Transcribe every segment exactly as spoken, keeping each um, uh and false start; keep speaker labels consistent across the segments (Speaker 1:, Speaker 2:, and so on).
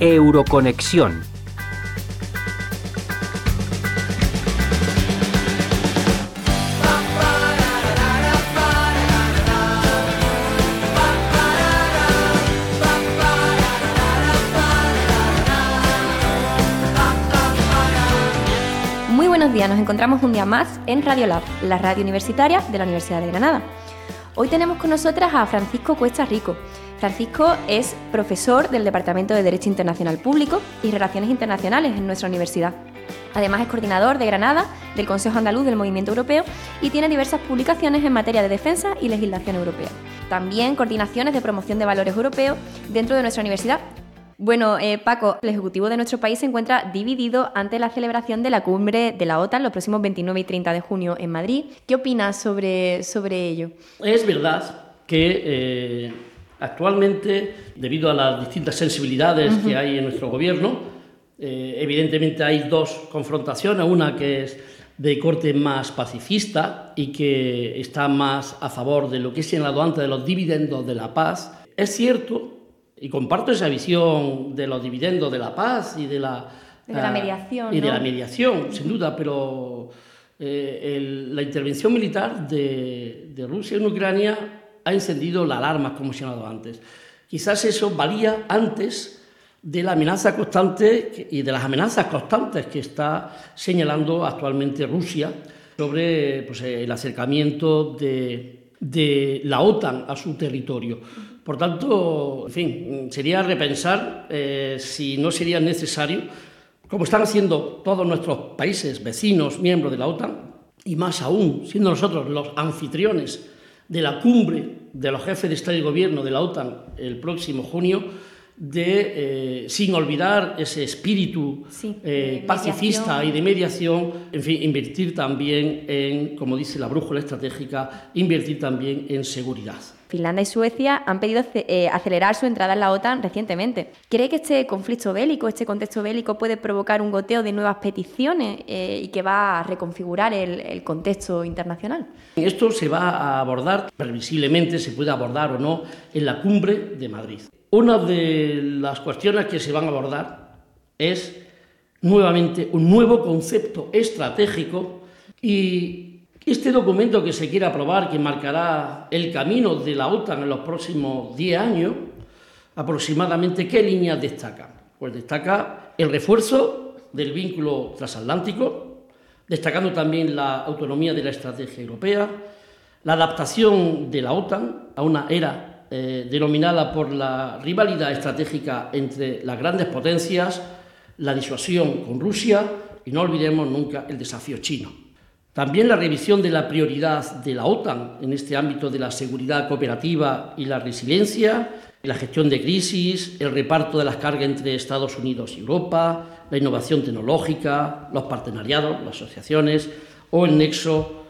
Speaker 1: Euroconexión.
Speaker 2: Muy buenos días, nos encontramos un día más en Radio Lab, la radio universitaria de la Universidad de Granada. Hoy tenemos con nosotras a Francisco Cuesta Rico. Francisco es profesor del Departamento de Derecho Internacional Público y Relaciones Internacionales en nuestra universidad. Además es coordinador de Granada del Consejo Andaluz del Movimiento Europeo y tiene diversas publicaciones en materia de defensa y legislación europea. También coordinaciones de promoción de valores europeos dentro de nuestra universidad. Bueno, eh, Paco, el Ejecutivo de nuestro país se encuentra dividido ante la celebración de la cumbre de la OTAN los próximos veintinueve y treinta de junio en Madrid. ¿Qué opinas sobre, sobre ello?
Speaker 3: Es verdad que eh, actualmente, debido a las distintas sensibilidades uh-huh. que hay en nuestro gobierno, eh, evidentemente hay dos confrontaciones, una que es de corte más pacifista y que está más a favor de lo que he señalado antes de los dividendos de la paz. Es cierto, y comparto esa visión de los dividendos de la paz y de la,
Speaker 2: de la mediación,
Speaker 3: y de
Speaker 2: ¿no?
Speaker 3: la mediación, sin duda, pero eh, el, la intervención militar de, de Rusia en Ucrania ha encendido la alarma, como he señalado antes. Quizás eso valía antes de la amenaza constante y de las amenazas constantes que está señalando actualmente Rusia sobre pues, el acercamiento de, de la OTAN a su territorio. Por tanto, en fin, sería repensar eh, si no sería necesario, como están haciendo todos nuestros países vecinos, miembros de la OTAN, y más aún, siendo nosotros los anfitriones de la cumbre de los jefes de Estado y Gobierno de la OTAN el próximo junio, de, eh, sin olvidar ese espíritu sí, eh, pacifista y de mediación, en fin, invertir también en, como dice la brújula estratégica, invertir también en seguridad.
Speaker 2: Finlandia y Suecia han pedido eh, acelerar su entrada en la OTAN recientemente. ¿Cree que este conflicto bélico, este contexto bélico puede provocar un goteo de nuevas peticiones eh, y que va a reconfigurar el, el contexto internacional?
Speaker 3: Esto se va a abordar, previsiblemente se puede abordar o no, en la cumbre de Madrid. Una de las cuestiones que se van a abordar es nuevamente un nuevo concepto estratégico y este documento que se quiere aprobar, que marcará el camino de la OTAN en los próximos diez años, aproximadamente, ¿qué líneas destaca? Pues destaca el refuerzo del vínculo transatlántico, destacando también la autonomía de la estrategia europea, la adaptación de la OTAN a una era eh, denominada por la rivalidad estratégica entre las grandes potencias, la disuasión con Rusia y no olvidemos nunca el desafío chino. También la revisión de la prioridad de la OTAN en este ámbito de la seguridad cooperativa y la resiliencia, la gestión de crisis, el reparto de las cargas entre Estados Unidos y Europa, la innovación tecnológica, los partenariados, las asociaciones o el nexo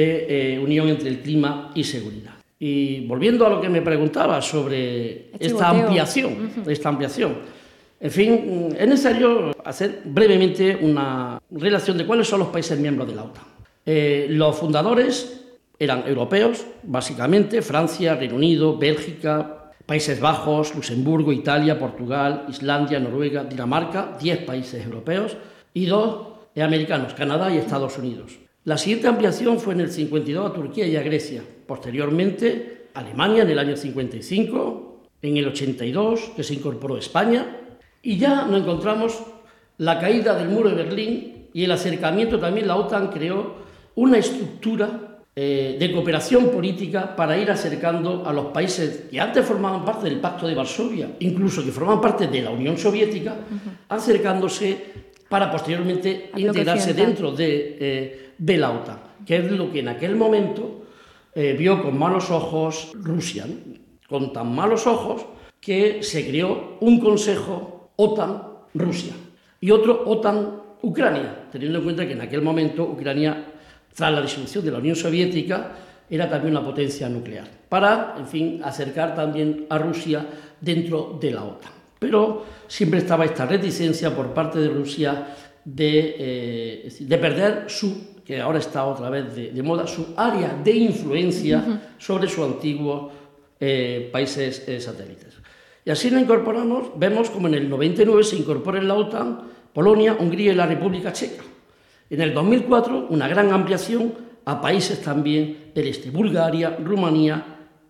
Speaker 3: de eh, unión entre el clima y seguridad. Y volviendo a lo que me preguntaba sobre este esta boteo. ampliación, uh-huh. esta ampliación, en fin, es necesario hacer brevemente una relación de cuáles son los países miembros de la OTAN. Eh, los fundadores eran europeos, básicamente, Francia, Reino Unido, Bélgica, Países Bajos, Luxemburgo, Italia, Portugal, Islandia, Noruega, Dinamarca, diez países europeos y dos americanos, Canadá y Estados Unidos. La siguiente ampliación fue en el cincuenta y dos a Turquía y a Grecia, posteriormente Alemania en el año cincuenta y cinco, en el ochenta y dos que se incorporó España y ya nos encontramos la caída del muro de Berlín y el acercamiento también la OTAN creó una estructura eh, de cooperación política para ir acercando a los países que antes formaban parte del Pacto de Varsovia, incluso que formaban parte de la Unión Soviética, uh-huh. acercándose para posteriormente integrarse dentro de, eh, de la OTAN, que es lo que en aquel momento eh, vio con malos ojos Rusia, ¿no? Con tan malos ojos que se creó un Consejo OTAN-Rusia y otro OTAN-Ucrania, teniendo en cuenta que en aquel momento Ucrania, tras la disolución de la Unión Soviética, era también una potencia nuclear, para, en fin, acercar también a Rusia dentro de la OTAN. Pero siempre estaba esta reticencia por parte de Rusia de, eh, de perder su, que ahora está otra vez de, de moda, su área de influencia uh-huh. sobre sus antiguos eh, países eh, satélites. Y así nos incorporamos, vemos como en el noventa y nueve se incorpora en la OTAN Polonia, Hungría y la República Checa. En el dos mil cuatro, una gran ampliación a países también del este, Bulgaria, Rumanía,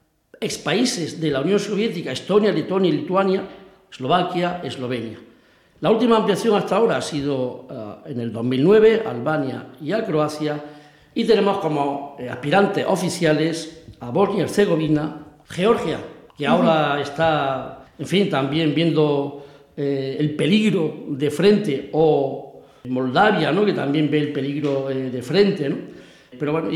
Speaker 3: expaíses de la Unión Soviética, Estonia, Letonia y Lituania, Eslovaquia, Eslovenia. La última ampliación hasta ahora ha sido uh, en el dos mil nueve, Albania y a Croacia, y tenemos como eh, aspirantes oficiales a Bosnia y Herzegovina, Georgia, que ahora uh-huh. está, en fin, también viendo eh, el peligro de frente, o Moldavia, ¿no?, que también ve el peligro eh, de frente, ¿no? Pero bueno,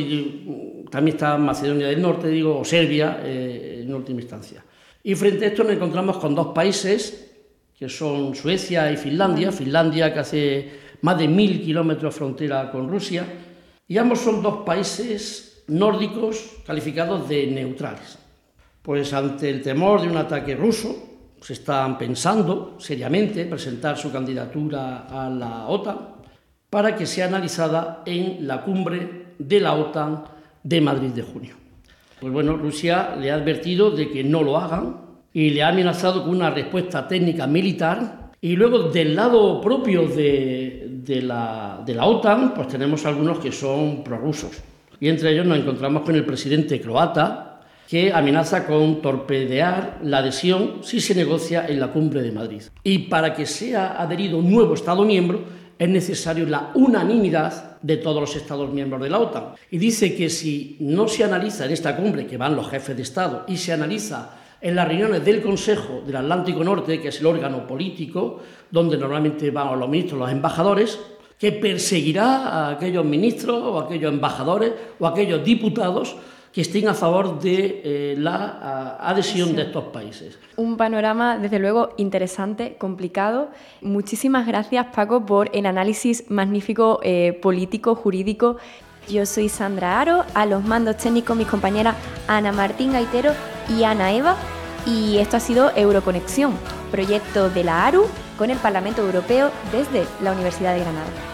Speaker 3: y también está Macedonia del Norte, digo, o Serbia, eh, en última instancia. Y frente a esto nos encontramos con dos países, que son Suecia y Finlandia. Finlandia, que hace más de mil kilómetros frontera con Rusia, y ambos son dos países nórdicos calificados de neutrales. Pues ante el temor de un ataque ruso, se están pensando seriamente presentar su candidatura a la OTAN para que sea analizada en la cumbre de la OTAN de Madrid de junio. Pues bueno, Rusia le ha advertido de que no lo hagan y le ha amenazado con una respuesta técnica militar. Y luego, del lado propio de, de, la, de la OTAN, pues tenemos algunos que son prorrusos. Y entre ellos nos encontramos con el presidente croata, que amenaza con torpedear la adhesión si se negocia en la cumbre de Madrid. Y para que sea adherido un nuevo Estado miembro, es necesario la unanimidad de todos los Estados miembros de la OTAN. Y dice que si no se analiza en esta cumbre, que van los jefes de Estado, y se analiza en las reuniones del Consejo del Atlántico Norte, que es el órgano político, donde normalmente van los ministros, los embajadores, que perseguirá a aquellos ministros o a aquellos embajadores o a aquellos diputados que estén a favor de eh, la a, adhesión sí. de estos países.
Speaker 2: Un panorama, desde luego, interesante, complicado. Muchísimas gracias, Paco, por el análisis magnífico eh, político, jurídico. Yo soy Sandra Aro, a los mandos técnicos mis compañeras Ana Martín Gaitero y Ana Eva, y esto ha sido Euroconexión, proyecto de la ARU con el Parlamento Europeo desde la Universidad de Granada.